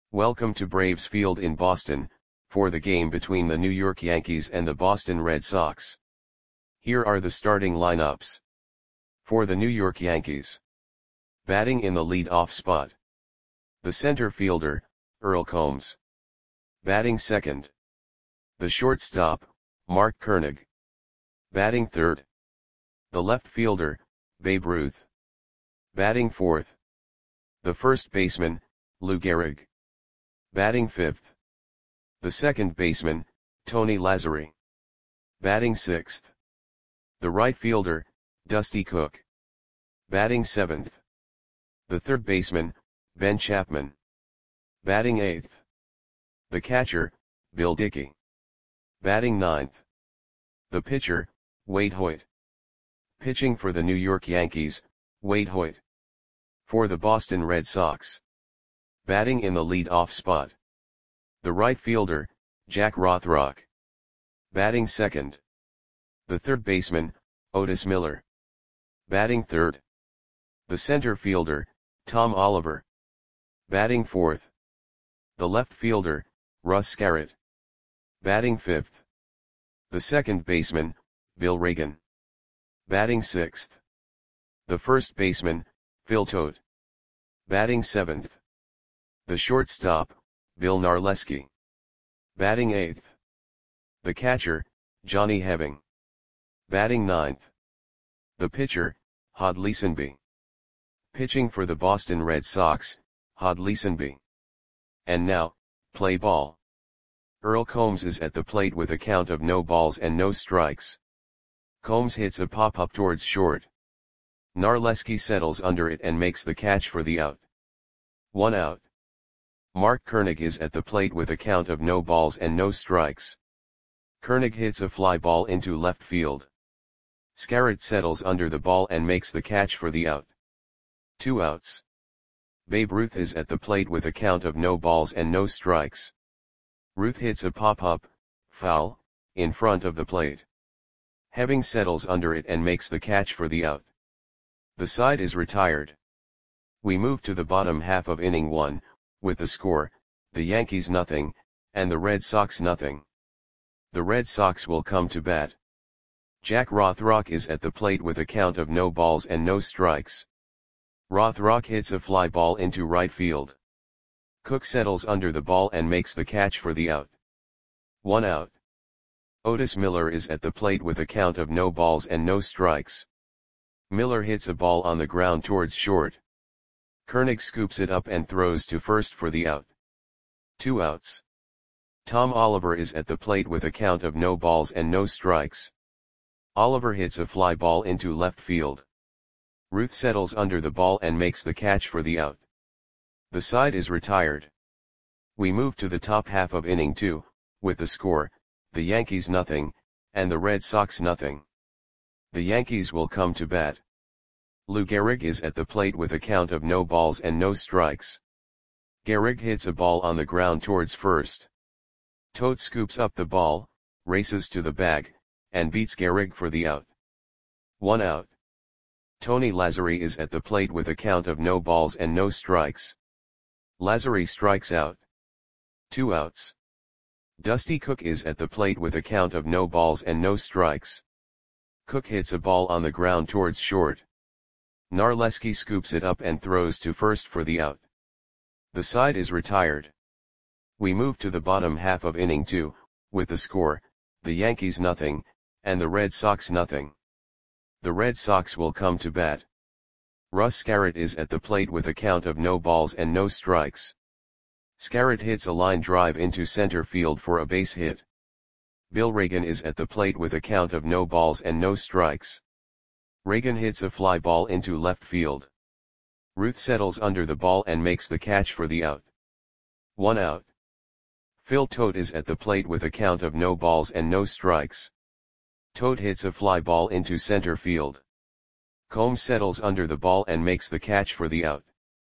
Welcome to Braves Field in Boston, for the game between the New York Yankees and the Boston Red Sox. Here are the starting lineups. For the New York Yankees. Batting in the lead-off spot. The center fielder, Earl Combs. Batting second. The shortstop, Mark Koenig. Batting third. The left fielder, Babe Ruth. Batting fourth. The first baseman, Lou Gehrig. Batting fifth. The second baseman, Tony Lazzeri. Batting sixth. The right fielder, Dusty Cook. Batting seventh. The third baseman, Ben Chapman. Batting eighth. The catcher, Bill Dickey. Batting ninth. The pitcher, Wade Hoyt. Pitching for the New York Yankees, Wade Hoyt. For the Boston Red Sox. Batting in the lead-off spot. The right fielder, Jack Rothrock. Batting second. The third baseman, Otis Miller. Batting third. The center fielder, Tom Oliver. Batting fourth. The left fielder, Russ Scarrett. Batting fifth. The second baseman, Bill Reagan. Batting sixth. The first baseman, Phil Tote. Batting seventh. The shortstop, Bill Narleski. Batting eighth. The catcher, Johnny Heving. Batting ninth. The pitcher, Hod Leesenby. Pitching for the Boston Red Sox, Hod Leesenby. And now, play ball. Earl Combs is at the plate with a count of no balls and no strikes. Combs hits a pop-up towards short. Narleski settles under it and makes the catch for the out. 1 out. Mark Koenig is at the plate with a count of no balls and no strikes. Koenig hits a fly ball into left field. Scarrett settles under the ball and makes the catch for the out. 2 outs. Babe Ruth is at the plate with a count of no balls and no strikes. Ruth hits a pop-up, foul, in front of the plate. Heving settles under it and makes the catch for the out. The side is retired. We move to the bottom half of inning 1, with the score, the Yankees nothing, and the Red Sox nothing. The Red Sox will come to bat. Jack Rothrock is at the plate with a count of no balls and no strikes. Rothrock hits a fly ball into right field. Cook settles under the ball and makes the catch for the out. 1 out. Otis Miller is at the plate with a count of no balls and no strikes. Miller hits a ball on the ground towards short. Koenig scoops it up and throws to first for the out. 2 outs. Tom Oliver is at the plate with a count of no balls and no strikes. Oliver hits a fly ball into left field. Ruth settles under the ball and makes the catch for the out. The side is retired. We move to the top half of inning 2, with the score, the Yankees nothing, and the Red Sox nothing. The Yankees will come to bat. Lou Gehrig is at the plate with a count of no balls and no strikes. Gehrig hits a ball on the ground towards first. Tote scoops up the ball, races to the bag, and beats Gehrig for the out. 1 out. Tony Lazzeri is at the plate with a count of no balls and no strikes. Lazzeri strikes out. 2 outs. Dusty Cook is at the plate with a count of no balls and no strikes. Cook hits a ball on the ground towards short. Narleski scoops it up and throws to first for the out. The side is retired. We move to the bottom half of inning 2, with the score, the Yankees nothing, and the Red Sox nothing. The Red Sox will come to bat. Russ Scarrett is at the plate with a count of no balls and no strikes. Scarrett hits a line drive into center field for a base hit. Bill Reagan is at the plate with a count of no balls and no strikes. Reagan hits a fly ball into left field. Ruth settles under the ball and makes the catch for the out. 1 out. Phil Tote is at the plate with a count of no balls and no strikes. Tote hits a fly ball into center field. Combs settles under the ball and makes the catch for the out.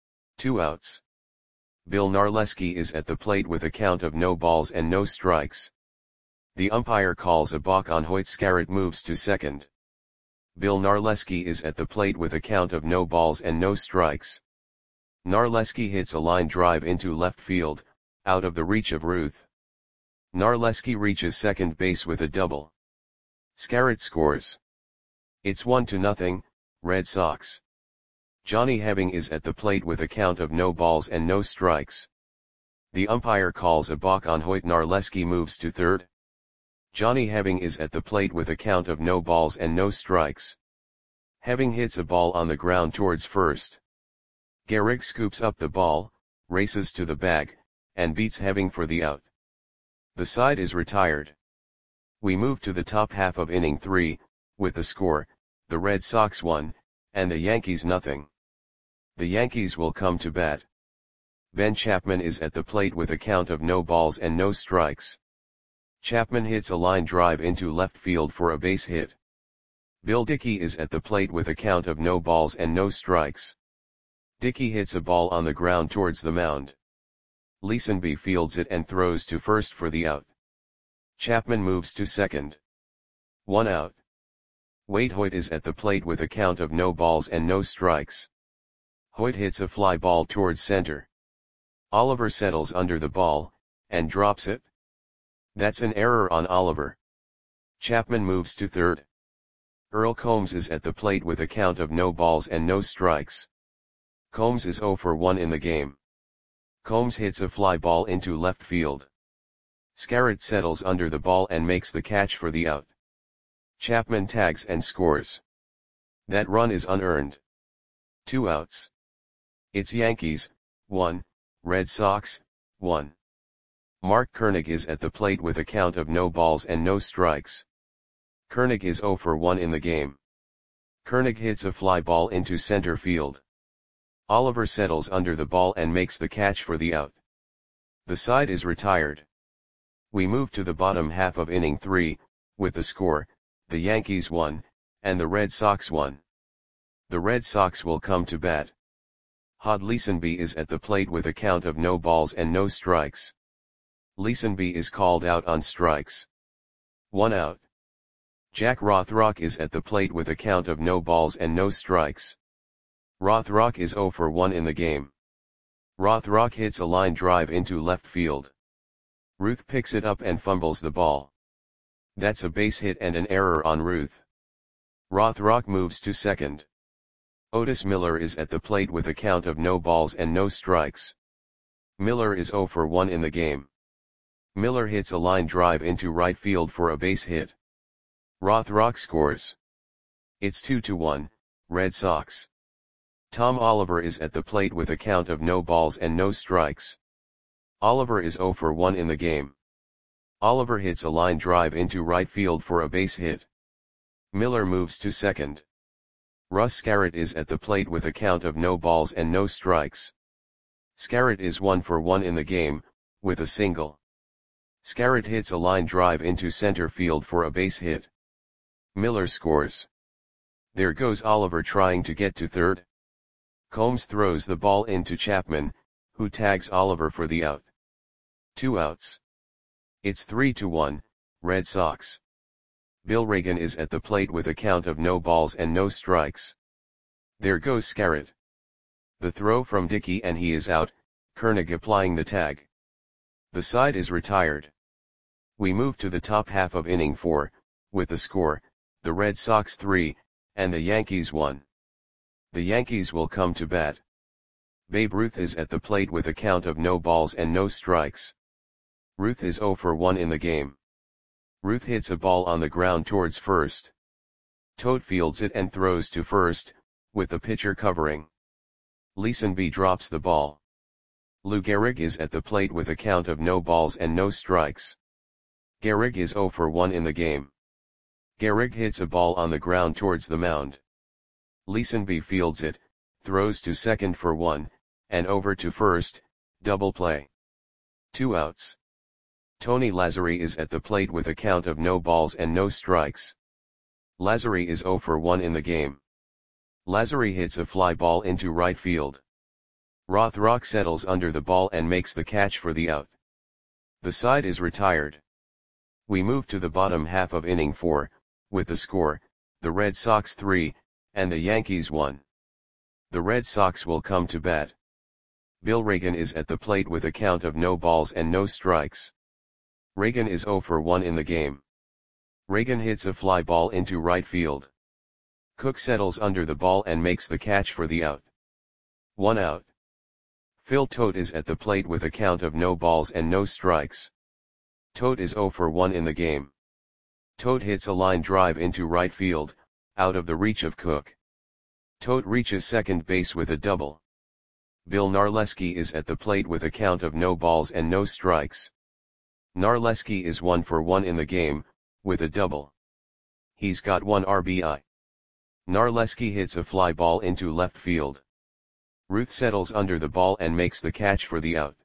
2 outs. Bill Narleski is at the plate with a count of no balls and no strikes. The umpire calls a balk on Hoyt. Scarrett moves to second. Bill Narleski is at the plate with a count of no balls and no strikes. Narleski hits a line drive into left field, out of the reach of Ruth. Narleski reaches second base with a double. Scarrett scores. It's 1-0, Red Sox. Johnny Heving is at the plate with a count of no balls and no strikes. The umpire calls a balk on Hoyt. Narleski moves to third. Johnny Heving is at the plate with a count of no balls and no strikes. Heving hits a ball on the ground towards first. Gehrig scoops up the ball, races to the bag, and beats Heving for the out. The side is retired. We move to the top half of inning 3, with the score, the Red Sox 1, and the Yankees 0. The Yankees will come to bat. Ben Chapman is at the plate with a count of no balls and no strikes. Chapman hits a line drive into left field for a base hit. Bill Dickey is at the plate with a count of no balls and no strikes. Dickey hits a ball on the ground towards the mound. Leesenby fields it and throws to first for the out. Chapman moves to second. 1 out. Wade Hoyt is at the plate with a count of no balls and no strikes. Hoyt hits a fly ball towards center. Oliver settles under the ball, and drops it. That's an error on Oliver. Chapman moves to third. Earl Combs is at the plate with a count of no balls and no strikes. Combs is 0 for 1 in the game. Combs hits a fly ball into left field. Scarrett settles under the ball and makes the catch for the out. Chapman tags and scores. That run is unearned. 2 outs. It's Yankees, 1, Red Sox, 1. Mark Koenig is at the plate with a count of no balls and no strikes. Koenig is 0 for 1 in the game. Koenig hits a fly ball into center field. Oliver settles under the ball and makes the catch for the out. The side is retired. We move to the bottom half of inning 3, with the score, the Yankees 1, and the Red Sox 1. The Red Sox will come to bat. Hod Leesenby is at the plate with a count of no balls and no strikes. Leesenby is called out on strikes. 1 out. Jack Rothrock is at the plate with a count of no balls and no strikes. Rothrock is 0 for 1 in the game. Rothrock hits a line drive into left field. Ruth picks it up and fumbles the ball. That's a base hit and an error on Ruth. Rothrock moves to second. Otis Miller is at the plate with a count of no balls and no strikes. Miller is 0 for 1 in the game. Miller hits a line drive into right field for a base hit. Rothrock scores. It's 2-1, Red Sox. Tom Oliver is at the plate with a count of no balls and no strikes. Oliver is 0 for 1 in the game. Oliver hits a line drive into right field for a base hit. Miller moves to second. Russ Scarrett is at the plate with a count of no balls and no strikes. Scarrett is 1 for 1 in the game, with a single. Scarrett hits a line drive into center field for a base hit. Miller scores. There goes Oliver trying to get to third. Combs throws the ball into Chapman, who tags Oliver for the out. 2 outs. It's 3-1, Red Sox. Bill Reagan is at the plate with a count of no balls and no strikes. There goes Scarrett. The throw from Dickey and he is out, Koenig applying the tag. The side is retired. We move to the top half of inning 4, with the score, the Red Sox 3, and the Yankees 1. The Yankees will come to bat. Babe Ruth is at the plate with a count of no balls and no strikes. Ruth is 0 for 1 in the game. Ruth hits a ball on the ground towards first. Todt fields it and throws to first, with the pitcher covering. Leesenby drops the ball. Lou Gehrig is at the plate with a count of no balls and no strikes. Gehrig is 0 for 1 in the game. Gehrig hits a ball on the ground towards the mound. Leesenby fields it, throws to second for 1, and over to first, double play. 2 outs. Tony Lazzari is at the plate with a count of no balls and no strikes. Lazzari is 0 for 1 in the game. Lazzari hits a fly ball into right field. Rothrock settles under the ball and makes the catch for the out. The side is retired. We move to the bottom half of inning 4, with the score, the Red Sox 3, and the Yankees 1. The Red Sox will come to bat. Bill Reagan is at the plate with a count of no balls and no strikes. Reagan is 0 for 1 in the game. Reagan hits a fly ball into right field. Cook settles under the ball and makes the catch for the out. 1 out. Phil Tote is at the plate with a count of no balls and no strikes. Tote is 0 for 1 in the game. Tote hits a line drive into right field, out of the reach of Cook. Tote reaches second base with a double. Bill Narleski is at the plate with a count of no balls and no strikes. Narleski is 1 for 1 in the game, with a double. He's got 1 RBI. Narleski hits a fly ball into left field. Ruth settles under the ball and makes the catch for the out.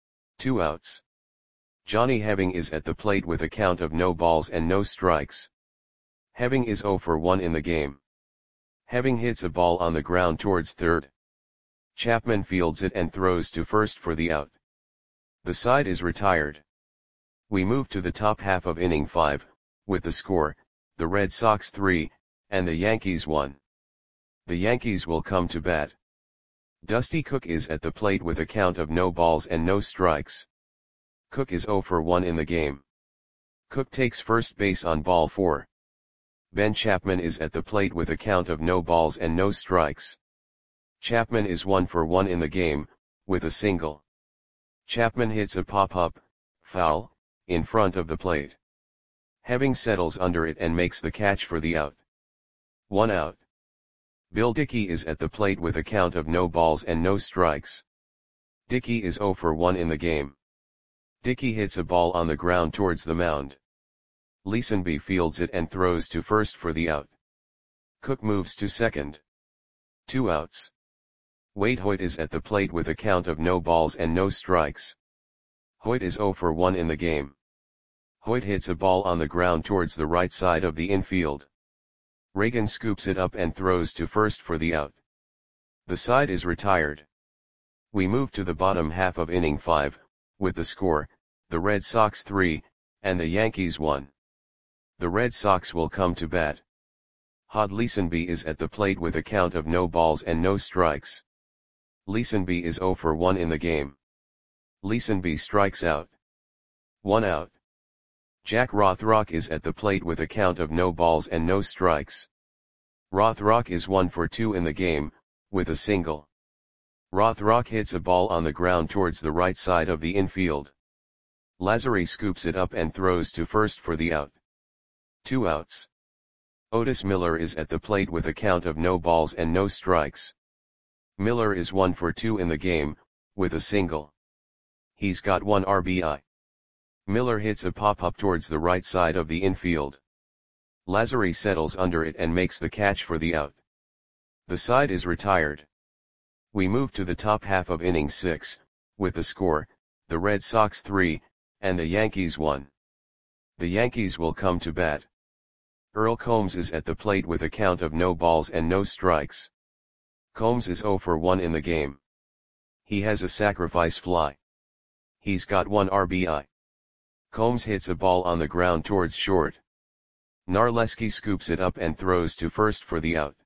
2 outs. Johnny Heving is at the plate with a count of no balls and no strikes. Heving is 0 for 1 in the game. Heving hits a ball on the ground towards third. Chapman fields it and throws to first for the out. The side is retired. We move to the top half of inning 5, with the score, the Red Sox 3, and the Yankees 1. The Yankees will come to bat. Dusty Cook is at the plate with a count of no balls and no strikes. Cook is 0 for 1 in the game. Cook takes first base on ball 4. Ben Chapman is at the plate with a count of no balls and no strikes. Chapman is 1 for 1 in the game, with a single. Chapman hits a pop-up, foul, in front of the plate. Heving settles under it and makes the catch for the out. 1 out. Bill Dickey is at the plate with a count of no balls and no strikes. Dickey is 0 for 1 in the game. Dickey hits a ball on the ground towards the mound. Leesenby fields it and throws to first for the out. Cook moves to second. 2 outs. Wade Hoyt is at the plate with a count of no balls and no strikes. Hoyt is 0 for 1 in the game. Hoyt hits a ball on the ground towards the right side of the infield. Reagan scoops it up and throws to first for the out. The side is retired. We move to the bottom half of inning 5, with the score, the Red Sox 3, and the Yankees 1. The Red Sox will come to bat. Hod Leesenby is at the plate with a count of no balls and no strikes. Leesenby is 0 for 1 in the game. Leesenby strikes out. 1 out. Jack Rothrock is at the plate with a count of no balls and no strikes. Rothrock is 1 for 2 in the game, with a single. Rothrock hits a ball on the ground towards the right side of the infield. Lazary scoops it up and throws to first for the out. 2 outs. Otis Miller is at the plate with a count of no balls and no strikes. Miller is 1 for 2 in the game, with a single. He's got 1 RBI. Miller hits a pop-up towards the right side of the infield. Lazary settles under it and makes the catch for the out. The side is retired. We move to the top half of inning 6, with the score, the Red Sox 3, and the Yankees 1. The Yankees will come to bat. Earl Combs is at the plate with a count of no balls and no strikes. Combs is 0 for 1 in the game. He has a sacrifice fly. He's got 1 RBI. Combs hits a ball on the ground towards short. Narleski scoops it up and throws to first for the out.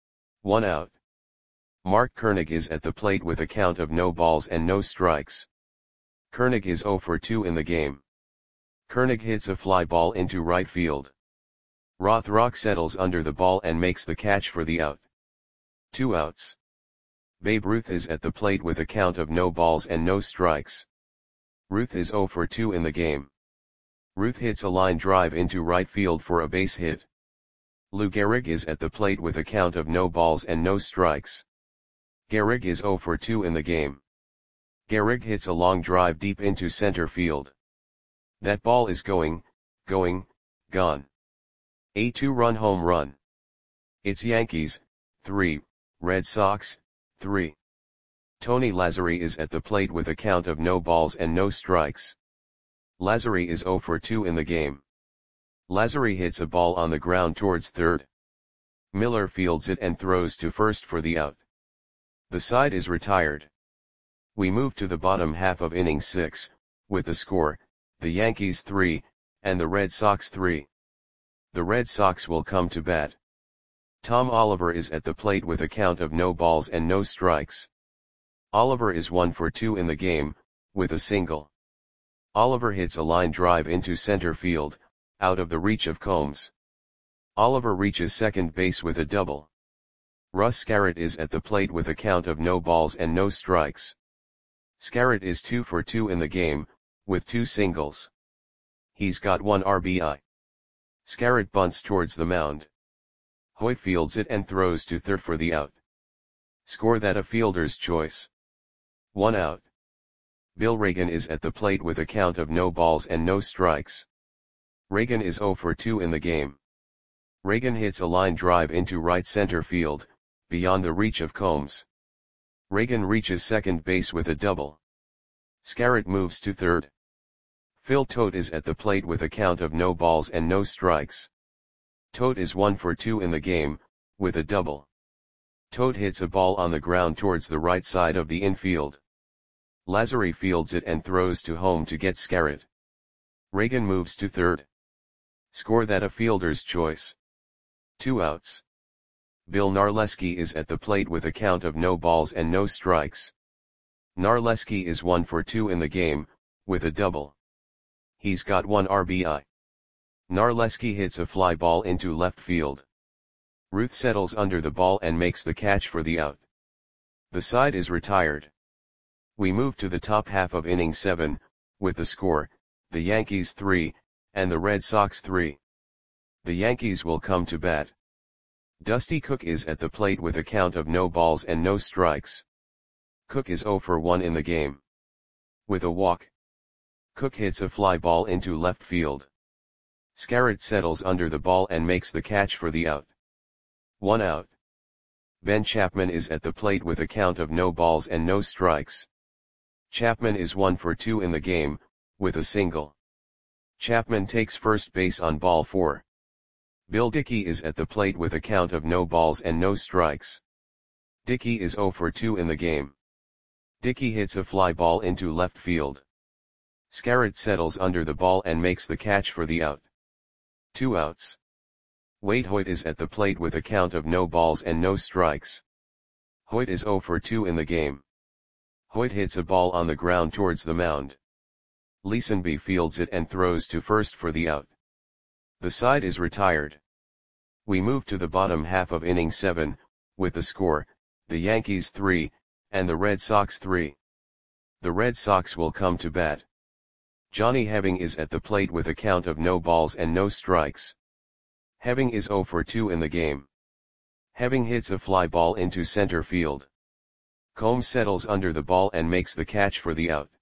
1 out. Mark Koenig is at the plate with a count of no balls and no strikes. Koenig is 0 for 2 in the game. Koenig hits a fly ball into right field. Rothrock settles under the ball and makes the catch for the out. 2 outs. Babe Ruth is at the plate with a count of no balls and no strikes. Ruth is 0 for 2 in the game. Ruth hits a line drive into right field for a base hit. Lou Gehrig is at the plate with a count of no balls and no strikes. Gehrig is 0 for 2 in the game. Gehrig hits a long drive deep into center field. That ball is gone. A 2-run home run. It's Yankees, 3, Red Sox, 3. Tony Lazary is at the plate with a count of no balls and no strikes. Lazary is 0 for 2 in the game. Lazary hits a ball on the ground towards third. Miller fields it and throws to first for the out. The side is retired. We move to the bottom half of inning 6, with the score, the Yankees 3, and the Red Sox 3. The Red Sox will come to bat. Tom Oliver is at the plate with a count of no balls and no strikes. Oliver is 1 for 2 in the game, with a single. Oliver hits a line drive into center field, out of the reach of Combs. Oliver reaches second base with a double. Russ Scarrett is at the plate with a count of no balls and no strikes. Scarrett is 2 for 2 in the game, with 2 singles. He's got 1 RBI. Scarrett bunts towards the mound. Hoyt fields it and throws to third for the out. Score that a fielder's choice. 1 out. Bill Reagan is at the plate with a count of no balls and no strikes. Reagan is 0 for 2 in the game. Reagan hits a line drive into right center field, beyond the reach of Combs. Reagan reaches second base with a double. Scarrett moves to third. Phil Tote is at the plate with a count of no balls and no strikes. Tote is 1 for 2 in the game, with a double. Tote hits a ball on the ground towards the right side of the infield. Lazary fields it and throws to home to get Scarrett. Reagan moves to third. Score that a fielder's choice. 2 outs. Bill Narleski is at the plate with a count of no balls and no strikes. Narleski is 1 for 2 in the game, with a double. He's got 1 RBI. Narleski hits a fly ball into left field. Ruth settles under the ball and makes the catch for the out. The side is retired. We move to the top half of inning 7, with the score, the Yankees 3, and the Red Sox 3. The Yankees will come to bat. Dusty Cook is at the plate with a count of no balls and no strikes. Cook is 0 for 1 in the game. With a walk, Cook hits a fly ball into left field. Scarrett settles under the ball and makes the catch for the out. 1 out. Ben Chapman is at the plate with a count of no balls and no strikes. Chapman is 1 for 2 in the game, with a single. Chapman takes first base on ball 4. Bill Dickey is at the plate with a count of no balls and no strikes. Dickey is 0 for 2 in the game. Dickey hits a fly ball into left field. Scarrett settles under the ball and makes the catch for the out. 2 outs. Wade Hoyt is at the plate with a count of no balls and no strikes. Hoyt is 0 for 2 in the game. Hoyt hits a ball on the ground towards the mound. Leesenby fields it and throws to first for the out. The side is retired. We move to the bottom half of inning 7, with the score, the Yankees 3, and the Red Sox 3. The Red Sox will come to bat. Johnny Heving is at the plate with a count of no balls and no strikes. Heving is 0 for 2 in the game. Heving hits a fly ball into center field. Combs settles under the ball and makes the catch for the out.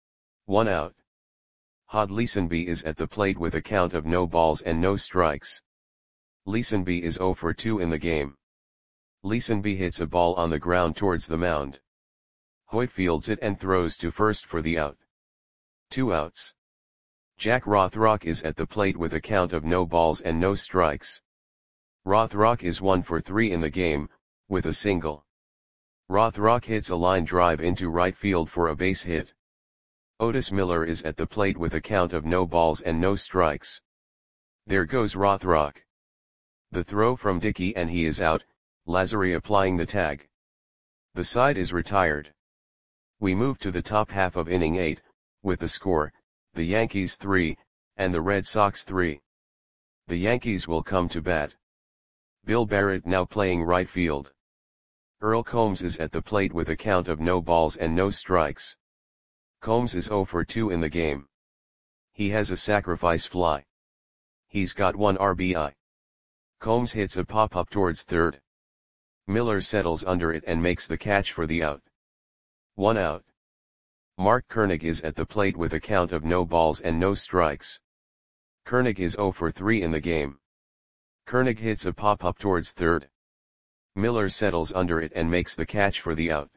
1 out. Hod Leesenby is at the plate with a count of no balls and no strikes. Leesenby is 0 for 2 in the game. Leesenby hits a ball on the ground towards the mound. Hoyt fields it and throws to first for the out. 2 outs. Jack Rothrock is at the plate with a count of no balls and no strikes. Rothrock is 1 for 3 in the game, with a single. Rothrock hits a line drive into right field for a base hit. Otis Miller is at the plate with a count of no balls and no strikes. There goes Rothrock. The throw from Dickey and he is out, Lazary applying the tag. The side is retired. We move to the top half of inning 8, with the score, the Yankees 3, and the Red Sox 3. The Yankees will come to bat. Bill Barrett now playing right field. Earl Combs is at the plate with a count of no balls and no strikes. Combs is 0 for 2 in the game. He has a sacrifice fly. He's got 1 RBI. Combs hits a pop-up towards third. Miller settles under it and makes the catch for the out. 1 out. Mark Koenig is at the plate with a count of no balls and no strikes. Koenig is 0 for 3 in the game. Koenig hits a pop-up towards third. Miller settles under it and makes the catch for the out.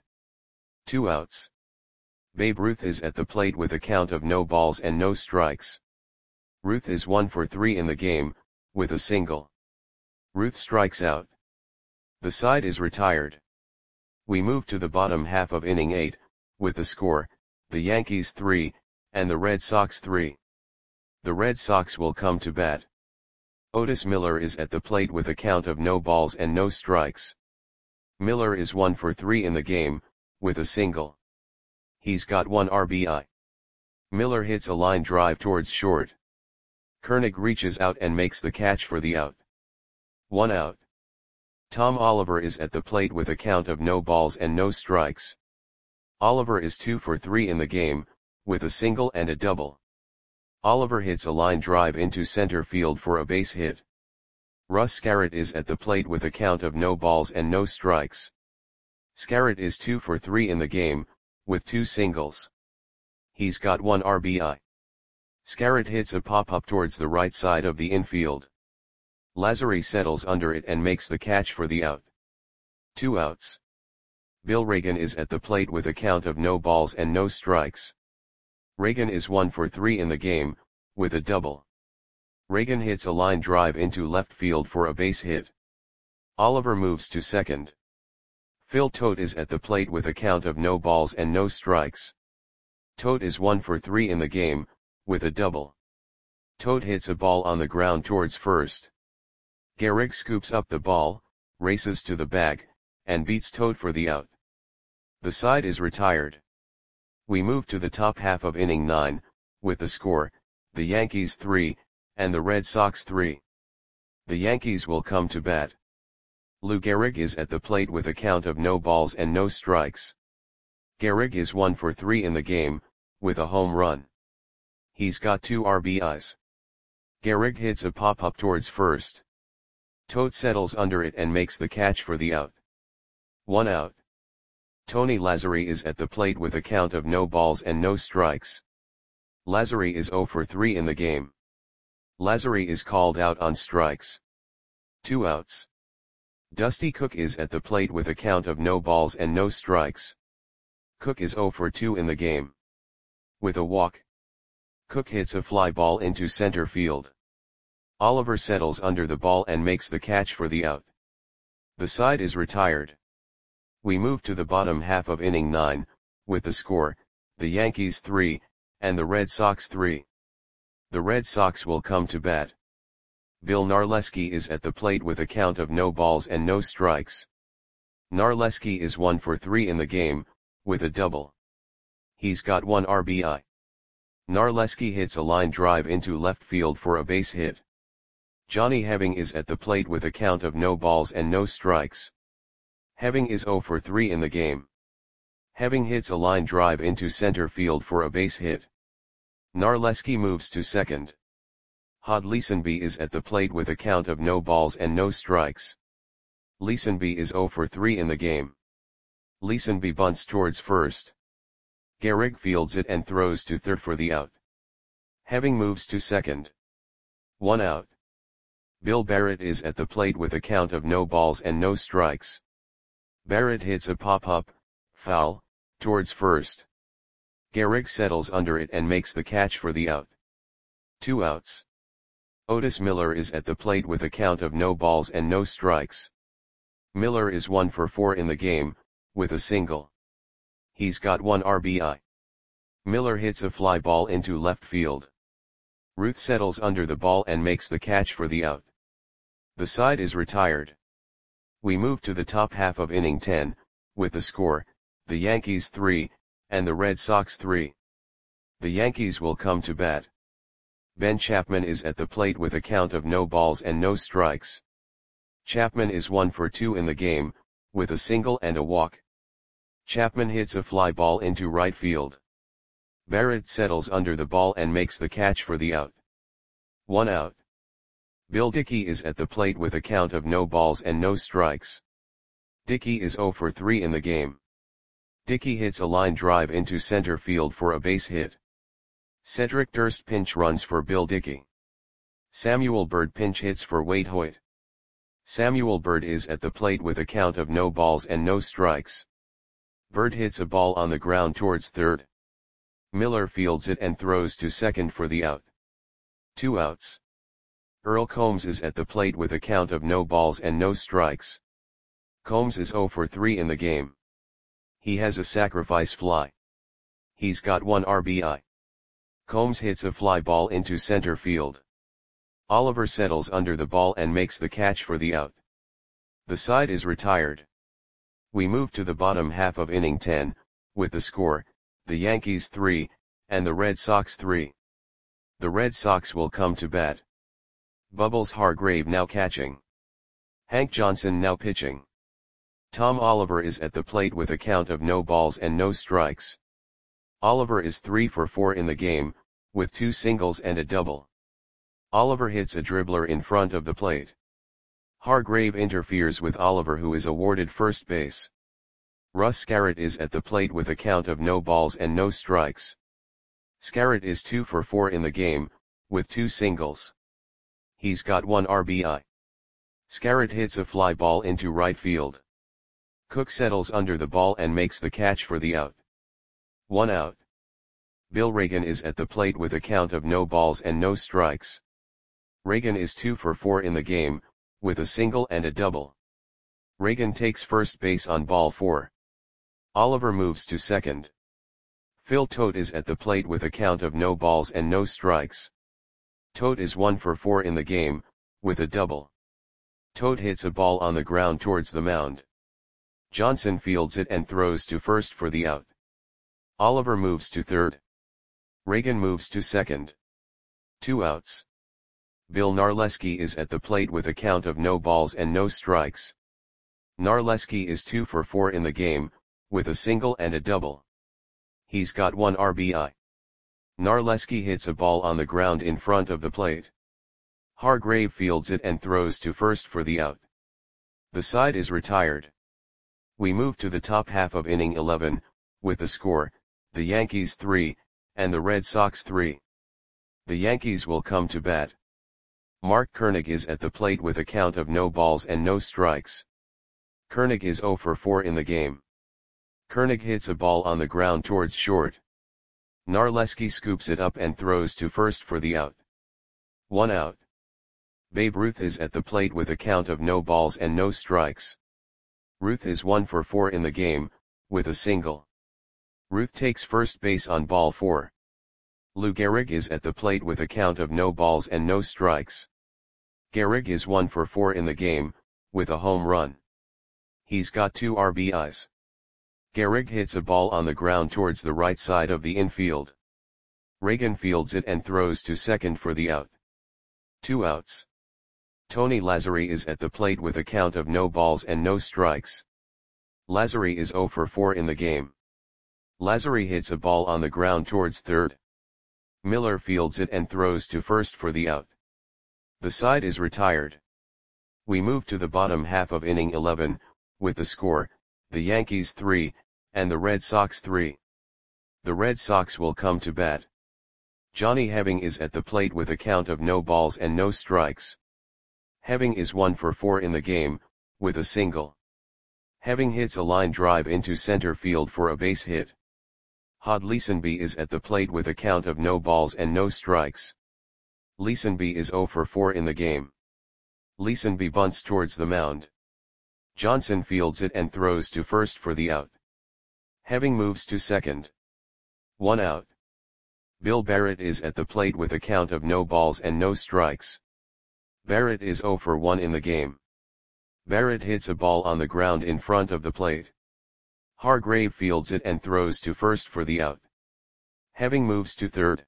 2 outs. Babe Ruth is at the plate with a count of no balls and no strikes. Ruth is 1 for 3 in the game, with a single. Ruth strikes out. The side is retired. We move to the bottom half of inning 8, with the score, the Yankees 3, and the Red Sox 3. The Red Sox will come to bat. Otis Miller is at the plate with a count of no balls and no strikes. Miller is 1 for 3 in the game, with a single. He's got 1 RBI. Miller hits a line drive towards short. Koenig reaches out and makes the catch for the out. 1 out. Tom Oliver is at the plate with a count of no balls and no strikes. Oliver is 2 for 3 in the game, with a single and a double. Oliver hits a line drive into center field for a base hit. Russ Scarrett is at the plate with a count of no balls and no strikes. Scarrett is 2 for 3 in the game, with 2 singles. He's got 1 RBI. Scarrett hits a pop-up towards the right side of the infield. Lazary settles under it and makes the catch for the out. 2 outs. Bill Reagan is at the plate with a count of no balls and no strikes. Reagan is 1 for 3 in the game, with a double. Reagan hits a line drive into left field for a base hit. Oliver moves to second. Phil Tote is at the plate with a count of no balls and no strikes. Tote is 1 for 3 in the game, with a double. Tote hits a ball on the ground towards first. Gehrig scoops up the ball, races to the bag, and beats Tote for the out. The side is retired. We move to the top half of inning 9, with the score, the Yankees 3, and the Red Sox 3. The Yankees will come to bat. Lou Gehrig is at the plate with a count of no balls and no strikes. Gehrig is 1 for 3 in the game, with a home run. He's got 2 RBIs. Gehrig hits a pop-up towards first. Tote settles under it and makes the catch for the out. 1 out. Tony Lazary is at the plate with a count of no balls and no strikes. Lazary is 0 for 3 in the game. Lazary is called out on strikes. 2 outs. Dusty Cook is at the plate with a count of no balls and no strikes. Cook is 0 for 2 in the game. With a walk. Cook hits a fly ball into center field. Oliver settles under the ball and makes the catch for the out. The side is retired. We move to the bottom half of inning 9, with the score, the Yankees 3, and the Red Sox 3. The Red Sox will come to bat. Bill Narleski is at the plate with a count of no balls and no strikes. Narleski is 1 for 3 in the game, with a double. He's got 1 RBI. Narleski hits a line drive into left field for a base hit. Johnny Heving is at the plate with a count of no balls and no strikes. Heving is 0 for 3 in the game. Heving hits a line drive into center field for a base hit. Narleski moves to second. Hod Leesenby is at the plate with a count of no balls and no strikes. Leesenby is 0 for 3 in the game. Leesenby bunts towards first. Gehrig fields it and throws to third for the out. Heving moves to second. 1 out. Bill Barrett is at the plate with a count of no balls and no strikes. Barrett hits a pop-up, foul, towards first. Gehrig settles under it and makes the catch for the out. 2 outs. Otis Miller is at the plate with a count of no balls and no strikes. Miller is 1 for 4 in the game, with a single. He's got 1 RBI. Miller hits a fly ball into left field. Ruth settles under the ball and makes the catch for the out. The side is retired. We move to the top half of inning 10, with the score, the Yankees 3, and the Red Sox 3. The Yankees will come to bat. Ben Chapman is at the plate with a count of no balls and no strikes. Chapman is 1 for 2 in the game, with a single and a walk. Chapman hits a fly ball into right field. Barrett settles under the ball and makes the catch for the out. 1 out. Bill Dickey is at the plate with a count of no balls and no strikes. Dickey is 0 for 3 in the game. Dickey hits a line drive into center field for a base hit. Cedric Durst pinch runs for Bill Dickey. Samuel Bird pinch hits for Wade Hoyt. Samuel Bird is at the plate with a count of no balls and no strikes. Bird hits a ball on the ground towards third. Miller fields it and throws to second for the out. 2 outs. Earl Combs is at the plate with a count of no balls and no strikes. Combs is 0 for 3 in the game. He has a sacrifice fly. He's got 1 RBI. Combs hits a fly ball into center field. Oliver settles under the ball and makes the catch for the out. The side is retired. We move to the bottom half of inning 10, with the score, the Yankees 3, and the Red Sox 3. The Red Sox will come to bat. Bubbles Hargrave now catching. Hank Johnson now pitching. Tom Oliver is at the plate with a count of no balls and no strikes. Oliver is 3 for 4 in the game, with 2 singles and a double. Oliver hits a dribbler in front of the plate. Hargrave interferes with Oliver, who is awarded first base. Russ Scarrett is at the plate with a count of no balls and no strikes. Scarrett is 2 for 4 in the game, with 2 singles. He's got 1 RBI. Scarrett hits a fly ball into right field. Cook settles under the ball and makes the catch for the out. 1 out. Bill Reagan is at the plate with a count of no balls and no strikes. Reagan is 2 for 4 in the game, with a single and a double. Reagan takes first base on ball 4. Oliver moves to second. Phil Tote is at the plate with a count of no balls and no strikes. Tote is 1 for 4 in the game, with a double. Tote hits a ball on the ground towards the mound. Johnson fields it and throws to first for the out. Oliver moves to third. Reagan moves to second. 2 outs. Bill Narleski is at the plate with a count of no balls and no strikes. Narleski is 2 for 4 in the game, with a single and a double. He's got 1 RBI. Narleski hits a ball on the ground in front of the plate. Hargrave fields it and throws to first for the out. The side is retired. We move to the top half of inning 11, with the score, the Yankees 3, and the Red Sox 3. The Yankees will come to bat. Mark Koenig is at the plate with a count of no balls and no strikes. Koenig is 0 for 4 in the game. Koenig hits a ball on the ground towards short. Narleski scoops it up and throws to first for the out. 1 out. Babe Ruth is at the plate with a count of no balls and no strikes. Ruth is 1 for 4 in the game, with a single. Ruth takes first base on ball 4. Lou Gehrig is at the plate with a count of no balls and no strikes. Gehrig is 1 for 4 in the game, with a home run. He's got 2 RBIs. Gehrig hits a ball on the ground towards the right side of the infield. Reagan fields it and throws to second for the out. 2 outs. Tony Lazzari is at the plate with a count of no balls and no strikes. Lazzari is 0 for 4 in the game. Lazzari hits a ball on the ground towards third. Miller fields it and throws to first for the out. The side is retired. We move to the bottom half of inning 11, with the score, the Yankees 3, and the Red Sox 3. The Red Sox will come to bat. Johnny Heving is at the plate with a count of no balls and no strikes. Heving is 1 for 4 in the game, with a single. Heving hits a line drive into center field for a base hit. Hod Leesenby is at the plate with a count of no balls and no strikes. Leesenby is 0 for 4 in the game. Leesenby bunts towards the mound. Johnson fields it and throws to first for the out. Heving moves to second. 1 out. Bill Barrett is at the plate with a count of no balls and no strikes. Barrett is 0 for 1 in the game. Barrett hits a ball on the ground in front of the plate. Hargrave fields it and throws to first for the out. Heving moves to third.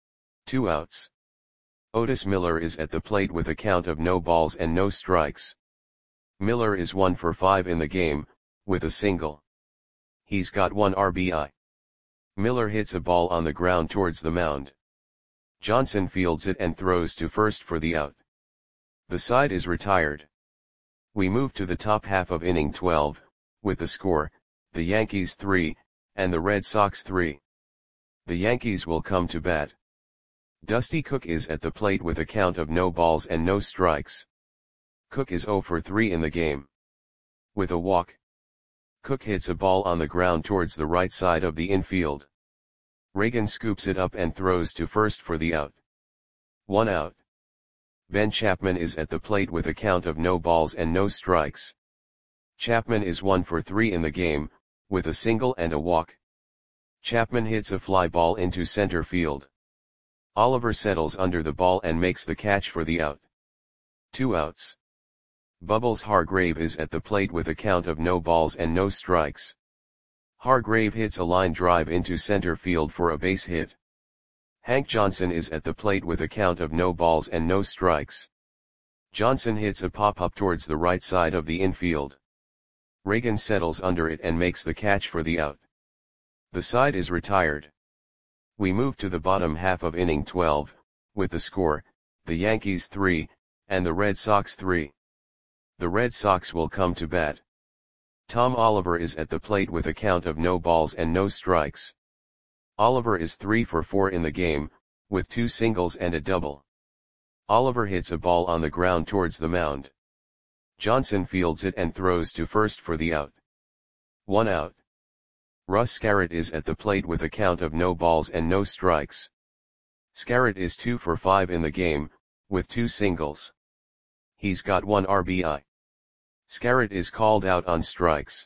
2 outs. Otis Miller is at the plate with a count of no balls and no strikes. Miller is 1 for 5 in the game, with a single. He's got 1 RBI. Miller hits a ball on the ground towards the mound. Johnson fields it and throws to first for the out. The side is retired. We move to the top half of inning 12, with the score, the Yankees 3, and the Red Sox 3. The Yankees will come to bat. Dusty Cook is at the plate with a count of no balls and no strikes. Cook is 0 for 3 in the game. With a walk. Cook hits a ball on the ground towards the right side of the infield. Reagan scoops it up and throws to first for the out. 1 out. Ben Chapman is at the plate with a count of no balls and no strikes. Chapman is 1 for 3 in the game, with a single and a walk. Chapman hits a fly ball into center field. Oliver settles under the ball and makes the catch for the out. 2 outs. Bubbles Hargrave is at the plate with a count of no balls and no strikes. Hargrave hits a line drive into center field for a base hit. Hank Johnson is at the plate with a count of no balls and no strikes. Johnson hits a pop-up towards the right side of the infield. Reagan settles under it and makes the catch for the out. The side is retired. We move to the bottom half of inning 12, with the score, the Yankees 3, and the Red Sox 3. The Red Sox will come to bat. Tom Oliver is at the plate with a count of no balls and no strikes. Oliver is 3 for 4 in the game, with 2 singles and a double. Oliver hits a ball on the ground towards the mound. Johnson fields it and throws to first for the out. 1 out. Russ Scarrett is at the plate with a count of no balls and no strikes. Scarrett is 2 for 5 in the game, with 2 singles. He's got 1 RBI. Scarrett is called out on strikes.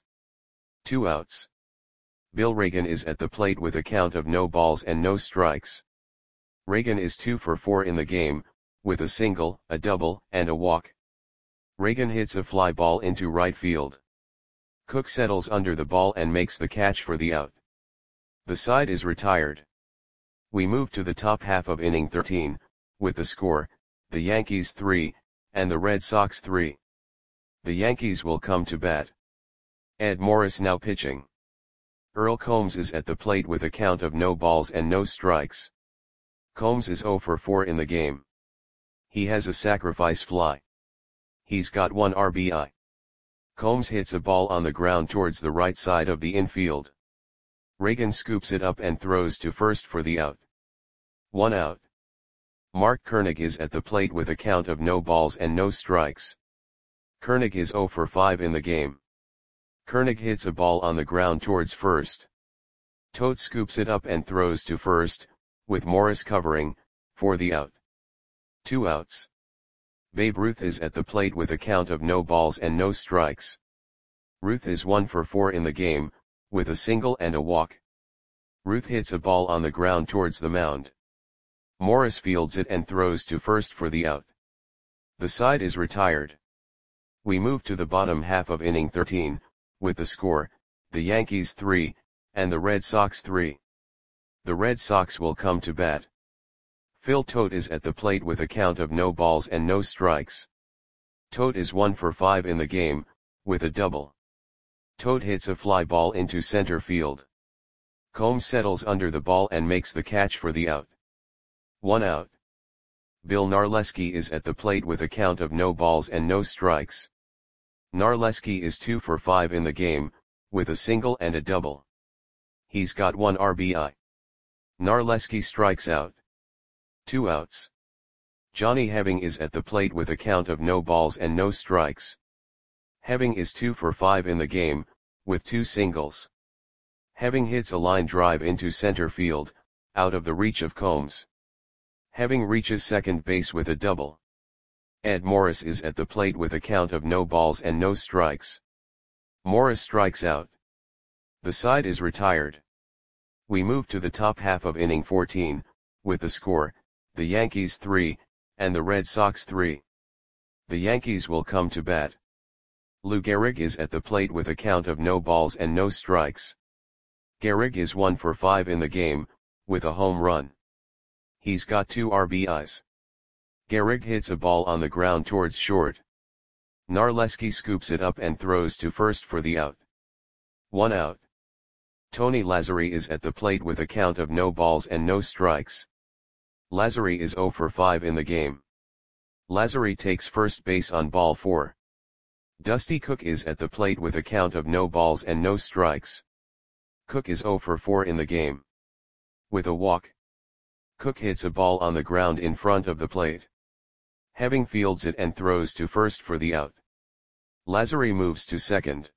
2 outs. Bill Reagan is at the plate with a count of no balls and no strikes. Reagan is 2 for 4 in the game, with a single, a double, and a walk. Reagan hits a fly ball into right field. Cook settles under the ball and makes the catch for the out. The side is retired. We move to the top half of inning 13, with the score, the Yankees 3, and the Red Sox 3. The Yankees will come to bat. Ed Morris now pitching. Earl Combs is at the plate with a count of no balls and no strikes. Combs is 0 for 4 in the game. He has a sacrifice fly. He's got 1 RBI. Combs hits a ball on the ground towards the right side of the infield. Reagan scoops it up and throws to first for the out. 1 out. Mark Koenig is at the plate with a count of no balls and no strikes. Koenig is 0 for 5 in the game. Koenig hits a ball on the ground towards first. Todt scoops it up and throws to first, with Morris covering, for the out. 2 outs. Babe Ruth is at the plate with a count of no balls and no strikes. Ruth is 1 for 4 in the game, with a single and a walk. Ruth hits a ball on the ground towards the mound. Morris fields it and throws to first for the out. The side is retired. We move to the bottom half of inning 13, with the score, the Yankees 3, and the Red Sox 3. The Red Sox will come to bat. Phil Todt is at the plate with a count of no balls and no strikes. Todt is 1 for 5 in the game, with a double. Todt hits a fly ball into center field. Combs settles under the ball and makes the catch for the out. 1 out. Bill Narleski is at the plate with a count of no balls and no strikes. Narleski is 2 for 5 in the game, with a single and a double. He's got 1 RBI. Narleski strikes out. 2 outs. Johnny Heving is at the plate with a count of no balls and no strikes. Heving is 2 for 5 in the game, with 2 singles. Heving hits a line drive into center field, out of the reach of Combs. Heving reaches second base with a double. Ed Morris is at the plate with a count of no balls and no strikes. Morris strikes out. The side is retired. We move to the top half of inning 14, with the score, the Yankees 3, and the Red Sox 3. The Yankees will come to bat. Lou Gehrig is at the plate with a count of no balls and no strikes. Gehrig is 1 for 5 in the game, with a home run. He's got 2 RBIs. Gehrig hits a ball on the ground towards short. Narleski scoops it up and throws to first for the out. 1 out. Tony Lazzari is at the plate with a count of no balls and no strikes. Lazzari is 0 for 5 in the game. Lazzari takes first base on ball 4. Dusty Cook is at the plate with a count of no balls and no strikes. Cook is 0 for 4 in the game. With a walk. Cook hits a ball on the ground in front of the plate. Heving fields it and throws to first for the out. Lazzari moves to second.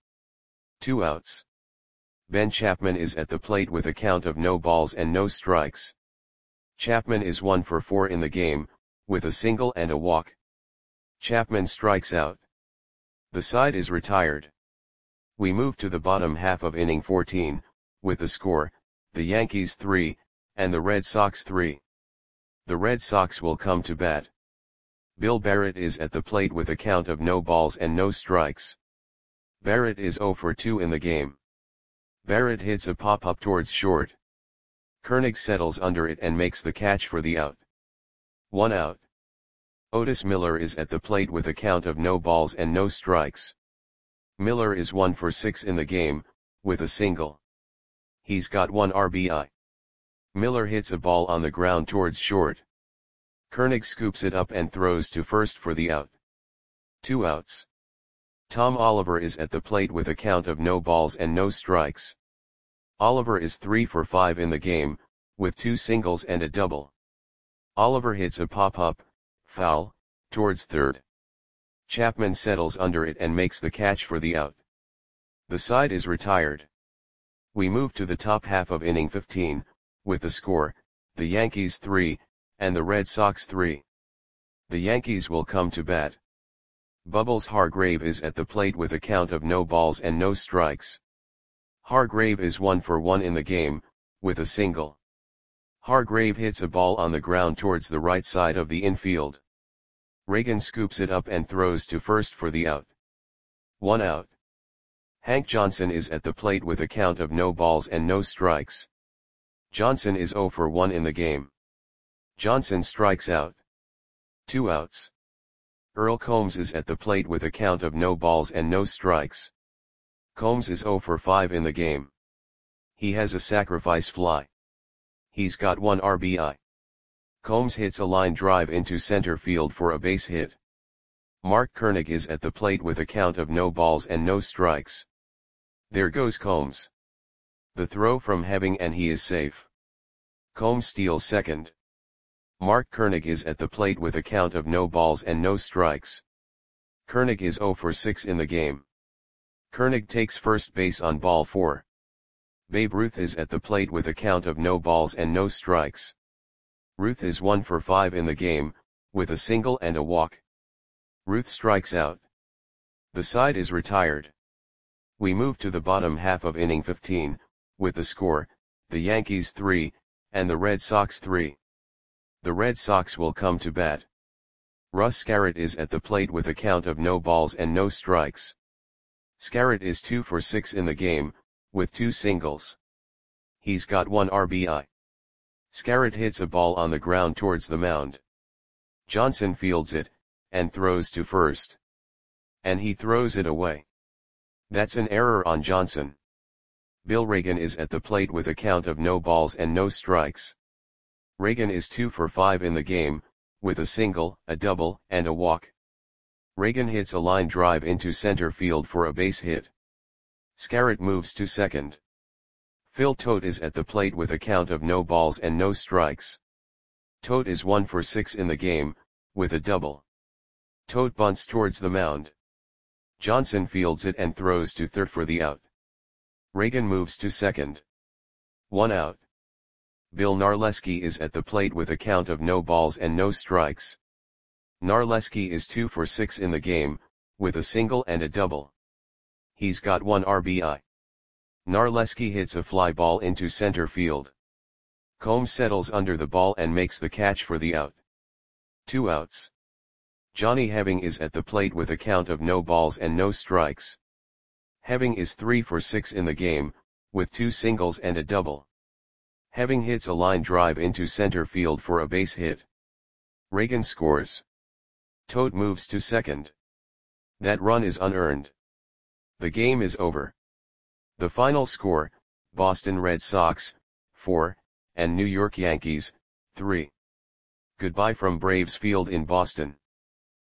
2 outs. Ben Chapman is at the plate with a count of no balls and no strikes. Chapman is 1 for 4 in the game, with a single and a walk. Chapman strikes out. The side is retired. We move to the bottom half of inning 14, with the score, the Yankees 3, and the Red Sox 3. The Red Sox will come to bat. Bill Barrett is at the plate with a count of no balls and no strikes. Barrett is 0 for 2 in the game. Barrett hits a pop-up towards short. Koenig settles under it and makes the catch for the out. 1 out. Otis Miller is at the plate with a count of no balls and no strikes. Miller is 1 for 6 in the game, with a single. He's got 1 RBI. Miller hits a ball on the ground towards short. Koenig scoops it up and throws to first for the out. 2 outs. Tom Oliver is at the plate with a count of no balls and no strikes. Oliver is 3 for 5 in the game, with 2 singles and a double. Oliver hits a pop-up, foul, towards third. Chapman settles under it and makes the catch for the out. The side is retired. We move to the top half of inning 15, with the score, the Yankees 3, and the Red Sox 3. The Yankees will come to bat. Bubbles Hargrave is at the plate with a count of no balls and no strikes. Hargrave is 1 for 1 in the game, with a single. Hargrave hits a ball on the ground towards the right side of the infield. Reagan scoops it up and throws to first for the out. 1 out. Hank Johnson is at the plate with a count of no balls and no strikes. Johnson is 0 for 1 in the game. Johnson strikes out. 2 outs. Earl Combs is at the plate with a count of no balls and no strikes. Combs is 0 for 5 in the game. He has a sacrifice fly. He's got 1 RBI. Combs hits a line drive into center field for a base hit. Mark Koenig is at the plate with a count of no balls and no strikes. There goes Combs. The throw from Heving and he is safe. Combs steals second. Mark Koenig is at the plate with a count of no balls and no strikes. Koenig is 0 for 6 in the game. Koenig takes first base on ball 4. Babe Ruth is at the plate with a count of no balls and no strikes. Ruth is 1 for 5 in the game, with a single and a walk. Ruth strikes out. The side is retired. We move to the bottom half of inning 15, with the score, the Yankees 3, and the Red Sox 3. The Red Sox will come to bat. Russ Scarrett is at the plate with a count of no balls and no strikes. Scarrett is 2 for 6 in the game, with 2 singles. He's got 1 RBI. Scarrett hits a ball on the ground towards the mound. Johnson fields it, and throws to first. And he throws it away. That's an error on Johnson. Bill Reagan is at the plate with a count of no balls and no strikes. Reagan is 2 for 5 in the game, with a single, a double, and a walk. Reagan hits a line drive into center field for a base hit. Scarrett moves to second. Phil Tote is at the plate with a count of no balls and no strikes. Tote is 1 for 6 in the game, with a double. Tote bunts towards the mound. Johnson fields it and throws to third for the out. Reagan moves to second. 1 out. Bill Narleski is at the plate with a count of no balls and no strikes. Narleski is 2 for 6 in the game, with a single and a double. He's got 1 RBI. Narleski hits a fly ball into center field. Combs settles under the ball and makes the catch for the out. 2 outs. Johnny Heving is at the plate with a count of no balls and no strikes. Heving is 3 for 6 in the game, with 2 singles and a double. Heving hits a line drive into center field for a base hit. Reagan scores. Tote moves to second. That run is unearned. The game is over. The final score, Boston Red Sox, 4, and New York Yankees, 3. Goodbye from Braves Field in Boston.